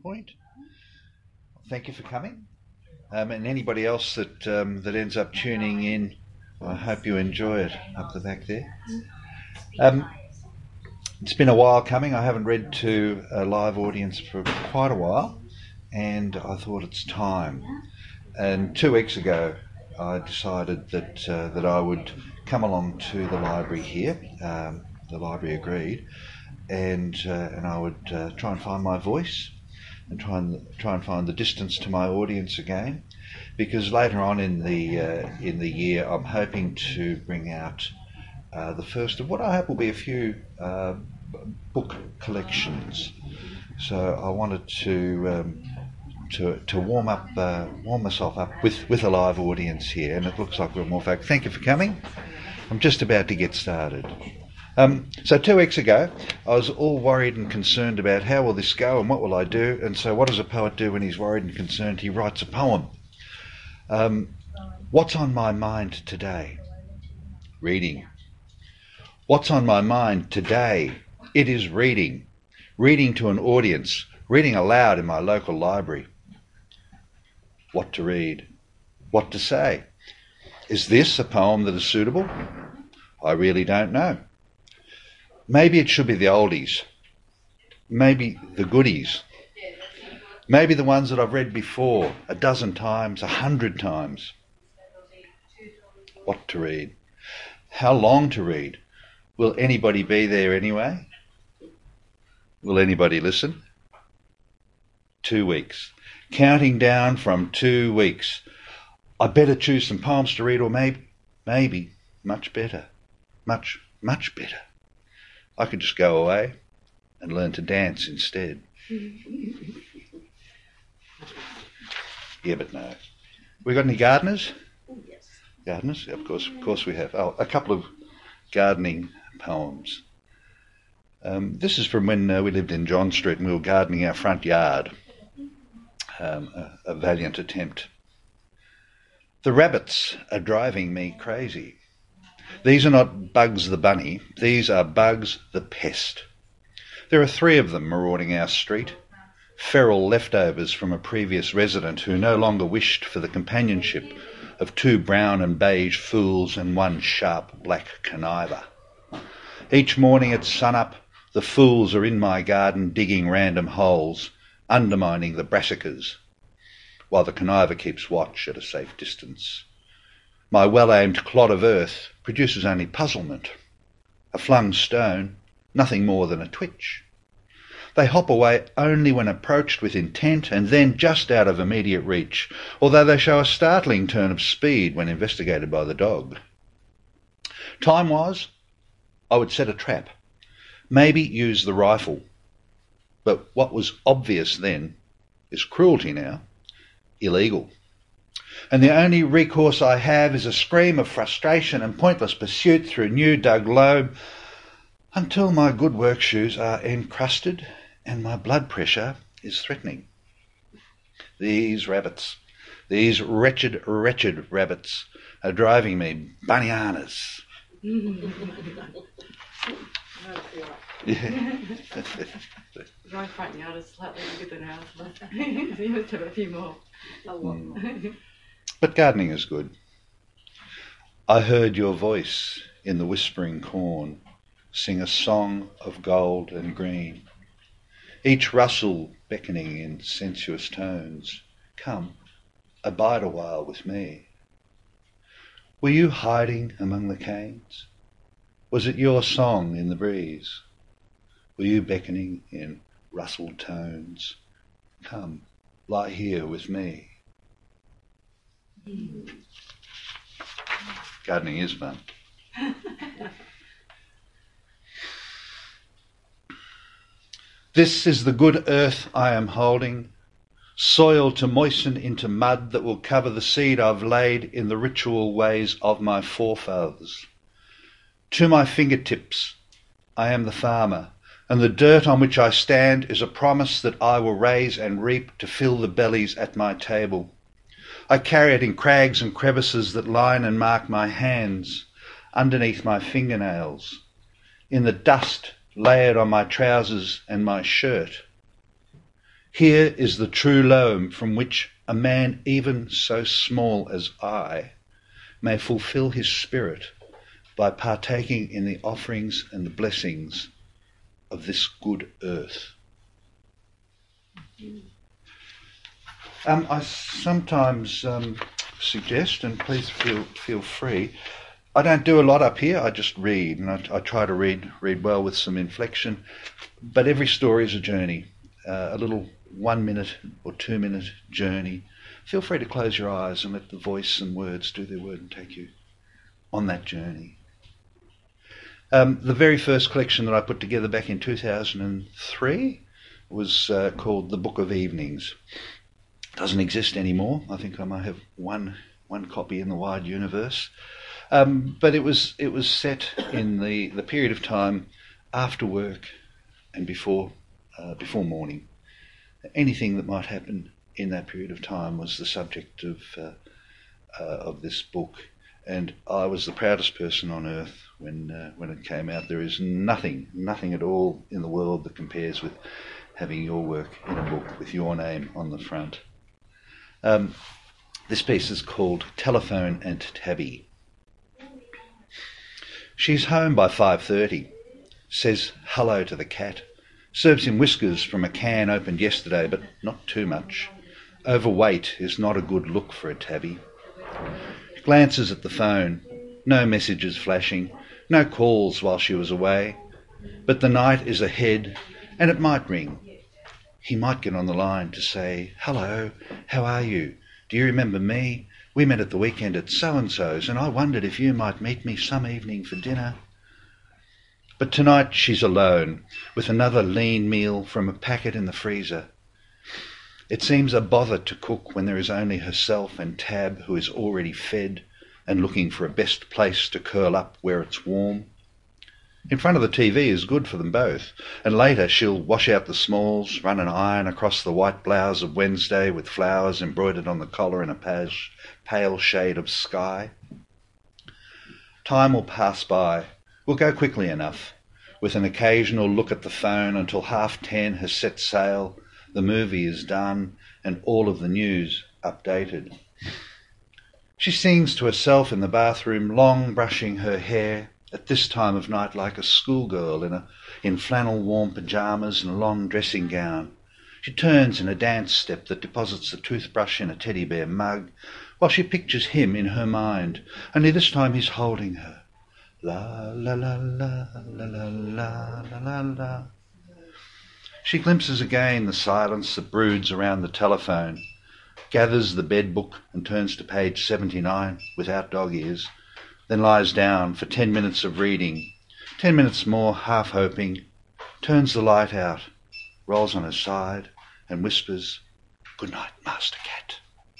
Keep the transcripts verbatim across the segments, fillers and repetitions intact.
point. Thank you for coming. Um, and anybody else that um, that ends up tuning in, I hope you enjoy it up the back there. Um, it's been a while coming. I haven't read to a live audience for quite a while, and I thought it's time. And two weeks ago, I decided that uh, that I would come along to the library here. Um, the library agreed, and uh, and I would uh, try and find my voice, and try and try and find the distance to my audience again, because later on in the uh, in the year, I'm hoping to bring out uh, the first of what I hope will be a few uh, book collections. So I wanted to. Um, To, to warm up, uh, warm myself up with, with a live audience here, and it looks like we're more folk. Thank you for coming. I'm just about to get started. Um, so two weeks ago, I was all worried and concerned about how will this go and what will I do. And so, what does a poet do when he's worried and concerned? He writes a poem. Um, what's on my mind today? Reading. What's on my mind today? It is reading. Reading to an audience. Reading aloud in my local library. What to read? What to say? Is this a poem that is suitable? I really don't know. Maybe it should be the oldies. Maybe the goodies. Maybe the ones that I've read before, a dozen times, a hundred times. What to read? How long to read? Will anybody be there anyway? Will anybody listen? Two weeks. Counting down from two weeks. I better choose some poems to read, or maybe, maybe, much better, much, much better. I could just go away and learn to dance instead. Yeah, but no. We got any gardeners? Yes. Gardeners? Of course, of course we have. Oh, a couple of gardening poems. Um, this is from when uh, we lived in John Street and we were gardening our front yard. Um, a, a valiant attempt. The rabbits are driving me crazy. These are not Bugs the bunny, these are Bugs the pest. There are three of them marauding our street, feral leftovers from a previous resident who no longer wished for the companionship of two brown and beige fools and one sharp black conniver. Each morning at sunup, the fools are in my garden digging random holes, undermining the brassicas, while the conniver keeps watch at a safe distance. My well-aimed clod of earth produces only puzzlement. A flung stone, nothing more than a twitch. They hop away only when approached with intent and then just out of immediate reach, although they show a startling turn of speed when investigated by the dog. Time-wise, I would set a trap, maybe use the rifle. But what was obvious then is cruelty now, illegal. And the only recourse I have is a scream of frustration and pointless pursuit through new dug loam until my good work shoes are encrusted and my blood pressure is threatening. These rabbits, these wretched, wretched rabbits are driving me bananas. Yeah. My front yard is slightly bigger than ours, but you must have a few more. A lot more. But gardening is good. I heard your voice in the whispering corn sing a song of gold and green, each rustle beckoning in sensuous tones. Come, abide a while with me. Were you hiding among the canes? Was it your song in the breeze? Were you beckoning in rustled tones? Come, lie here with me. Gardening is fun. This is the good earth I am holding, soil to moisten into mud that will cover the seed I've laid in the ritual ways of my forefathers. To my fingertips, I am the farmer, and the dirt on which I stand is a promise that I will raise and reap to fill the bellies at my table. I carry it in crags and crevices that line and mark my hands, underneath my fingernails, in the dust layered on my trousers and my shirt. Here is the true loam from which a man even so small as I may fulfill his spirit by partaking in the offerings and the blessings of this good earth. Um, I sometimes um, suggest, and please feel feel free, I don't do a lot up here, I just read, and I, I try to read read well with some inflection, but every story is a journey, uh, a little one minute or two minute journey. Feel free to close your eyes and let the voice and words do their word and take you on that journey. Um, the very first collection that I put together back in two thousand three was uh, called The Book of Evenings. It doesn't exist anymore. I think I might have one one copy in the wide universe. Um, but it was it was set in the, the period of time after work and before uh, before morning. Anything that might happen in that period of time was the subject of uh, uh, of this book, and I was the proudest person on earth when uh, when it came out. There is nothing, nothing at all in the world that compares with having your work in a book with your name on the front. Um, this piece is called Telephone and Tabby. She's home by five thirty, says hello to the cat, serves him whiskers from a can opened yesterday, but not too much. Overweight is not a good look for a tabby. Glances at the phone. No messages flashing. No calls while she was away. But the night is ahead, and it might ring. He might get on the line to say, hello, how are you? Do you remember me? We met at the weekend at so-and-so's, and I wondered if you might meet me some evening for dinner. But tonight she's alone, with another lean meal from a packet in the freezer. It seems a bother to cook when there is only herself and Tab, who is already fed and looking for a best place to curl up where it's warm. In front of the T V is good for them both, and later she'll wash out the smalls, run an iron across the white blouse of Wednesday with flowers embroidered on the collar in a pale, pale shade of sky. Time will pass by, will go quickly enough, with an occasional look at the phone until half ten has set sail, the movie is done, and all of the news updated. She sings to herself in the bathroom, long brushing her hair, at this time of night like a schoolgirl in a in flannel warm pyjamas and a long dressing gown. She turns in a dance step that deposits the toothbrush in a teddy bear mug, while she pictures him in her mind, only this time he's holding her. La la la la la la la la la la. She glimpses again the silence that broods around the telephone, gathers the bed book and turns to page seventy-nine without dog ears, then lies down for ten minutes of reading, ten minutes more half hoping, turns the light out, rolls on her side and whispers, "Good night, Master Cat."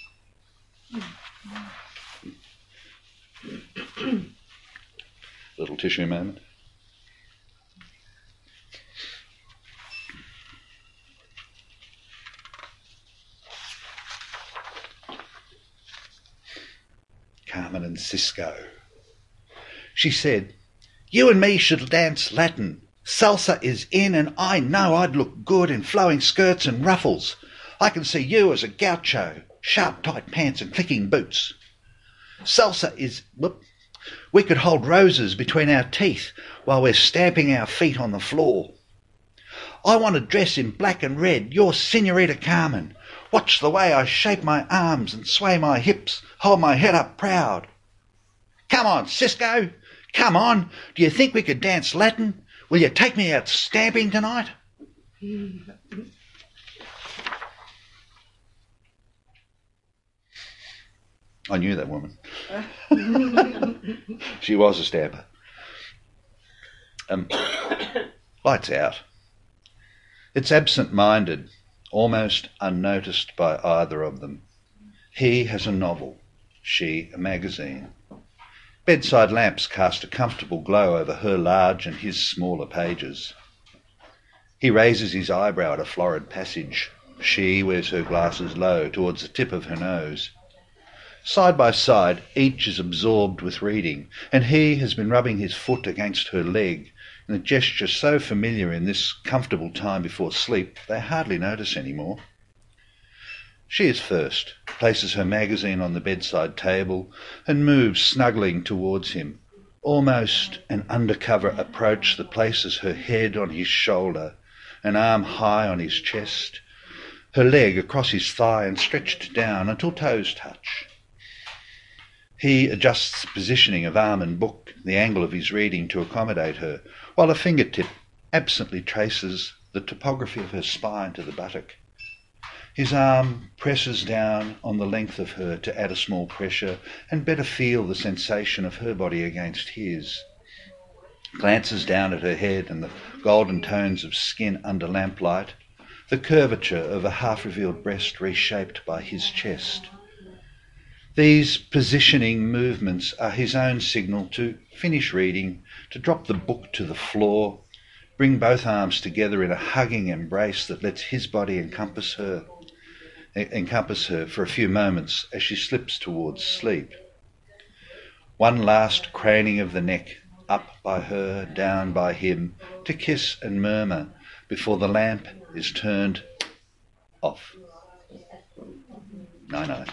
Little tissue moment. Carmen and Cisco. She said, "You and me should dance Latin. Salsa is in, and I know I'd look good in flowing skirts and ruffles. I can see you as a gaucho, sharp tight pants and clicking boots. Salsa is... whoop. We could hold roses between our teeth while we're stamping our feet on the floor. I want to dress in black and red, you're Senorita Carmen. Watch the way I shape my arms and sway my hips, hold my head up proud. Come on, Cisco, come on. Do you think we could dance Latin? Will you take me out stamping tonight?" I knew that woman. She was a stamper. Um, lights out. It's absent-minded, almost unnoticed by either of them. He has a novel, she a magazine. Bedside lamps cast a comfortable glow over her large and his smaller pages. He raises his eyebrow at a florid passage. She wears her glasses low towards the tip of her nose. Side by side, each is absorbed with reading, and he has been rubbing his foot against her leg in a gesture so familiar in this comfortable time before sleep they hardly notice any more. She is first, places her magazine on the bedside table and moves snuggling towards him. Almost an undercover approach that places her head on his shoulder, an arm high on his chest, her leg across his thigh and stretched down until toes touch. He adjusts the positioning of arm and book, the angle of his reading to accommodate her, while a fingertip absently traces the topography of her spine to the buttock. His arm presses down on the length of her to add a small pressure and better feel the sensation of her body against his. Glances down at her head and the golden tones of skin under lamplight, the curvature of a half-revealed breast reshaped by his chest. These positioning movements are his own signal to finish reading, to drop the book to the floor, bring both arms together in a hugging embrace that lets his body encompass her, encompass her for a few moments as she slips towards sleep. One last craning of the neck, up by her, down by him, to kiss and murmur before the lamp is turned off. No, no.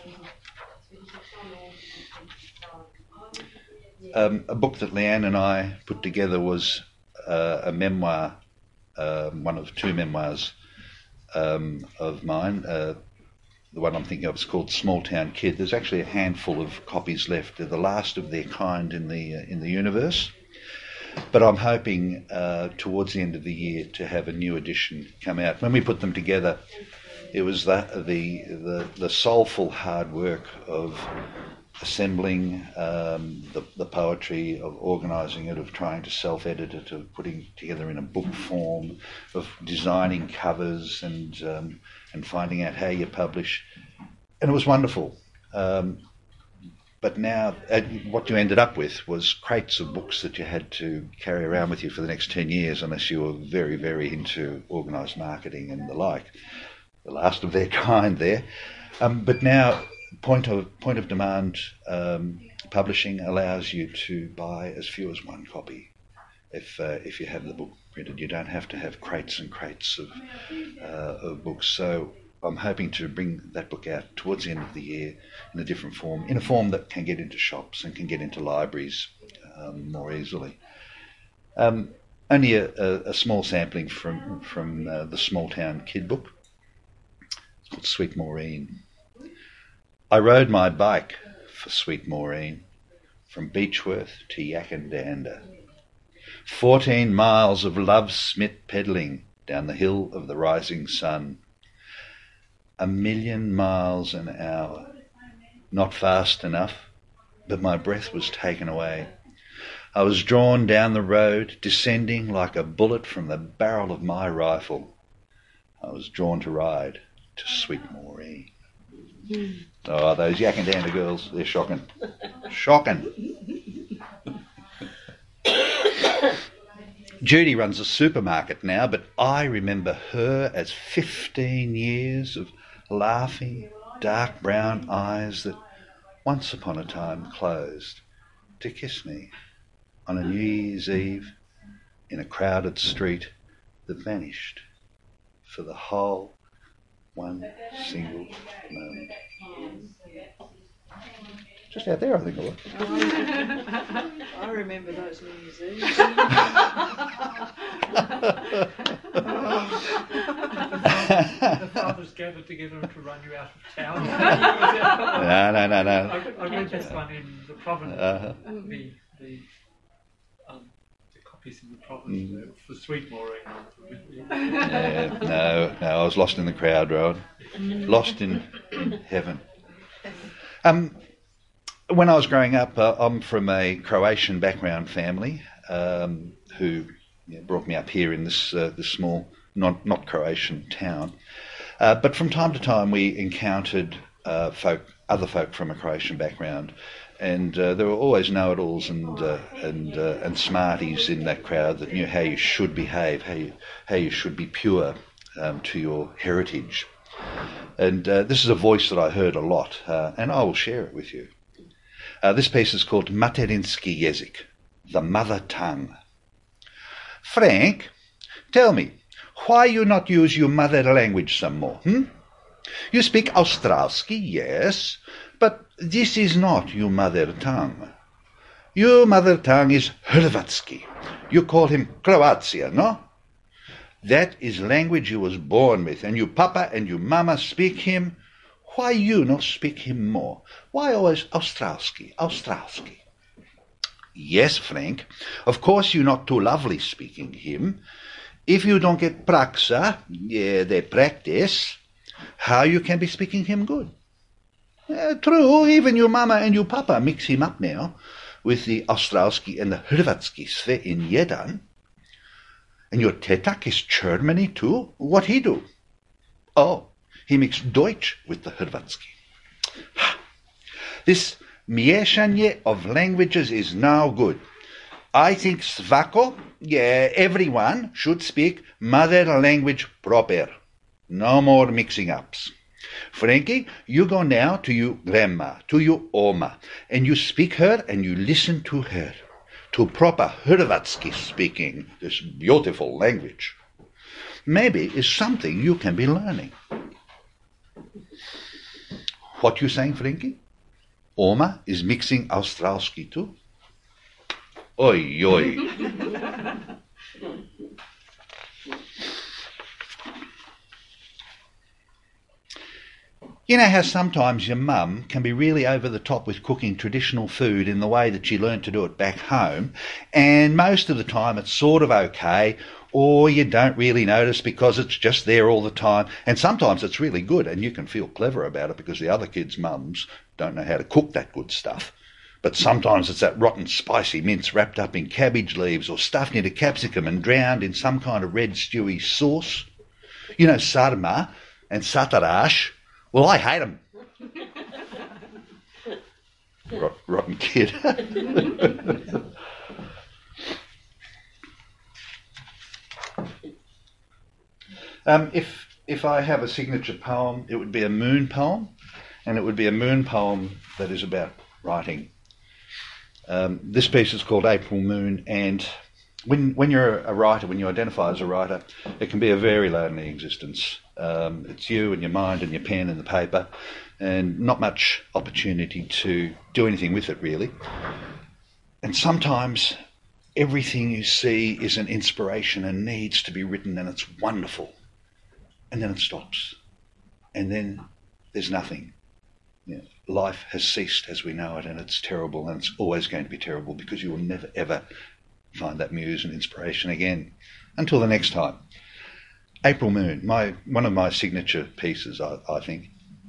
Um, a book that Leanne and I put together was uh, a memoir, uh, one of two memoirs um, of mine. Uh, the one I'm thinking of is called Small Town Kid. There's actually a handful of copies left. They're the last of their kind in the uh, in the universe. But I'm hoping uh, towards the end of the year to have a new edition come out. When we put them together, it was the the the, the soulful hard work of assembling um, the, the poetry, of organising it, of trying to self-edit it, of putting it together in a book form, of designing covers and um, and finding out how you publish. And it was wonderful. Um, but now uh, what you ended up with was crates of books that you had to carry around with you for the next ten years unless you were very, very into organised marketing and the like. The last of their kind there. Um, but now point of point of demand um, publishing allows you to buy as few as one copy if uh, if you have the book printed. You don't have to have crates and crates of uh, of books. So I'm hoping to bring that book out towards the end of the year in a different form, in a form that can get into shops and can get into libraries um, more easily. Um, only a, a, a small sampling from from uh, the Small Town Kid book. It's called Sweet Maureen. I rode my bike for Sweet Maureen from Beechworth to Yackandandah. Fourteen miles of love-smit pedalling down the hill of the rising sun. A million miles an hour. Not fast enough, but my breath was taken away. I was drawn down the road, descending like a bullet from the barrel of my rifle. I was drawn to ride to Sweet Maureen. Oh, those Yackandandah girls, they're shocking. Shocking. Judy runs a supermarket now, but I remember her as fifteen years of laughing, dark brown eyes that once upon a time closed to kiss me on a New Year's Eve in a crowded street that vanished for the whole one single moment. Just out there, I think it was. I remember those New Year's Eve. The fathers gathered together to run you out of town. No, no, no, no. I, I read this one in the province. Uh-huh. The the um, the copies in the province mm. for Sweet Maureen. Yeah, no, no, I was lost in the crowd, Rowan. Lost in heaven. Um, when I was growing up, uh, I'm from a Croatian background family um, who you know, brought me up here in this uh, this small, not not Croatian town. Uh, but from time to time, we encountered uh, folk, other folk from a Croatian background, and uh, there were always know-it-alls and uh, and uh, and smarties in that crowd that knew how you should behave, how you how you should be pure um, to your heritage. And uh, this is a voice that I heard a lot, uh, and I will share it with you. Uh, this piece is called Materinski jezik, the mother tongue. Frank, tell me, why you not use your mother language some more, hmm? You speak Australski, yes, but this is not your mother tongue. Your mother tongue is Hrvatski. You call him Croatia, no? That is language you was born with, and your papa and your mama speak him. Why you not speak him more? Why always Australski, Australski? Yes, Frank, of course you're not too lovely speaking him. If you don't get praxa, yeah, the practice, how you can be speaking him good? Uh, true, even your mama and your papa mix him up now with the Australski and the Hrvatski sve in jedan. And your tetak is Germany too? What he do? Oh, he mixed Deutsch with the Hrvatski. This mieszanie of languages is now good. I think svako, yeah, everyone should speak mother language proper. No more mixing ups. Frankie, you go now to your grandma, to your oma, and you speak her and you listen to her, to proper Hrvatski speaking, this beautiful language. Maybe it's something you can be learning. What you saying, Frankie? Oma is mixing Australski too? Oi, oi. You know how sometimes your mum can be really over the top with cooking traditional food in the way that she learned to do it back home, and most of the time it's sort of okay, or you don't really notice because it's just there all the time, and sometimes it's really good and you can feel clever about it because the other kids' mums don't know how to cook that good stuff. But sometimes it's that rotten spicy mince wrapped up in cabbage leaves or stuffed into capsicum and drowned in some kind of red stewy sauce. You know, sarma and satarash. Well, I hate them. Rot, rotten kid. um, if if I have a signature poem, it would be a moon poem, and it would be a moon poem that is about writing. Um, this piece is called April Moon, and when when you're a writer, when you identify as a writer, it can be a very lonely existence. Um, it's you and your mind and your pen and the paper, and not much opportunity to do anything with it, really. And sometimes everything you see is an inspiration and needs to be written, and it's wonderful. And then it stops. And then there's nothing. You know, life has ceased as we know it, and it's terrible, and it's always going to be terrible because you will never, ever find that muse and inspiration again until the next time. April Moon, my one of my signature pieces, I, I think.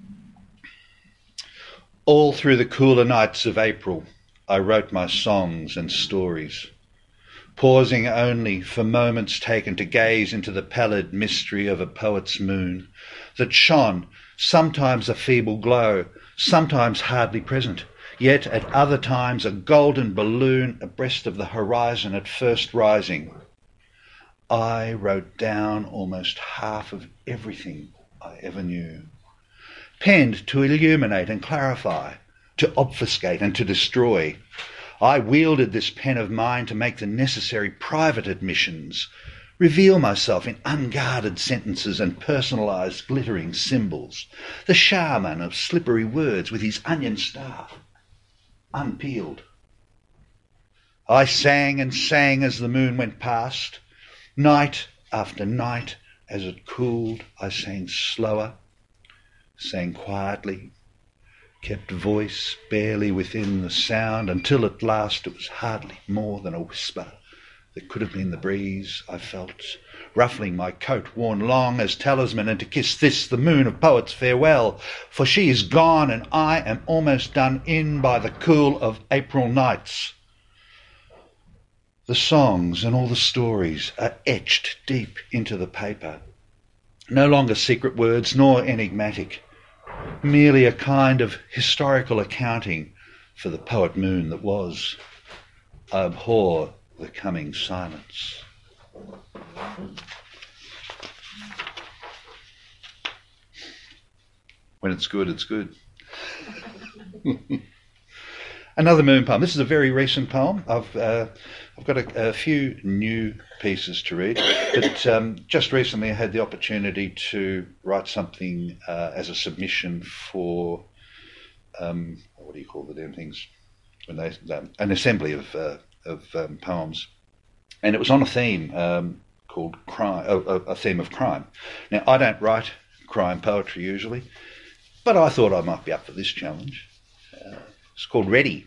All through the cooler nights of April, I wrote my songs and stories, pausing only for moments taken to gaze into the pallid mystery of a poet's moon that shone, sometimes a feeble glow, sometimes hardly present, yet at other times a golden balloon abreast of the horizon at first rising. I wrote down almost half of everything I ever knew, penned to illuminate and clarify, to obfuscate and to destroy. I wielded this pen of mine to make the necessary private admissions, reveal myself in unguarded sentences and personalised glittering symbols, the shaman of slippery words with his onion staff, unpeeled. I sang and sang as the moon went past. Night after night, as it cooled, I sang slower, sang quietly, kept voice barely within the sound, until at last it was hardly more than a whisper that could have been the breeze I felt, ruffling my coat worn long as talisman, and to kiss this, the moon of poets, farewell, for she is gone and I am almost done in by the cool of April nights. The songs and all the stories are etched deep into the paper, no longer secret words nor enigmatic, merely a kind of historical accounting for the poet moon that was. I abhor the coming silence. When it's good, it's good. Another moon poem. This is a very recent poem. I've uh, I've got a, a few new pieces to read, but um, just recently I had the opportunity to write something uh, as a submission for um, what do you call the damn things? When they um, an assembly of uh, of um, poems, and it was on a theme um, called crime, a, a theme of crime. Now I don't write crime poetry usually, but I thought I might be up for this challenge. Uh, it's called Ready.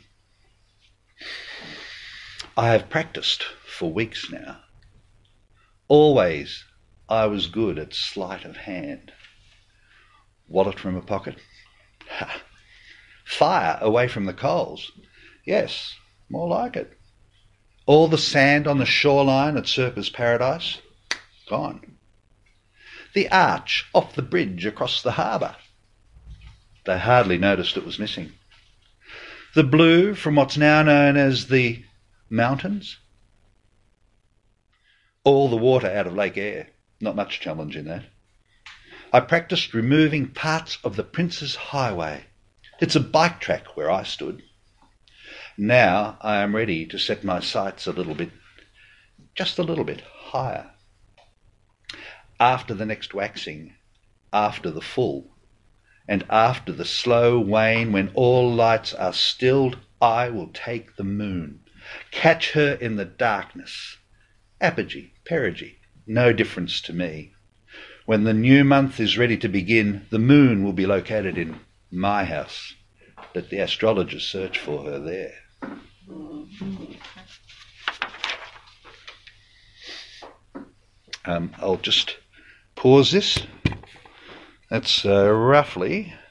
I have practiced for weeks now. Always I was good at sleight of hand. Wallet from a pocket. Ha. Fire away from the coals. Yes, more like it. All the sand on the shoreline at Surfer's Paradise, gone. The arch off the bridge across the harbour. They hardly noticed it was missing. The blue from what's now known as the mountains. All the water out of Lake Eyre. Not much challenge in that. I practiced removing parts of the Prince's Highway. It's a bike track where I stood. Now I am ready to set my sights a little bit, just a little bit higher. After the next waxing, after the full, and after the slow wane when all lights are stilled, I will take the moon, catch her in the darkness. Apogee, perigee, no difference to me. When the new month is ready to begin, the moon will be located in my house. Let the astrologers search for her there. Um, I'll just pause this. That's uh, roughly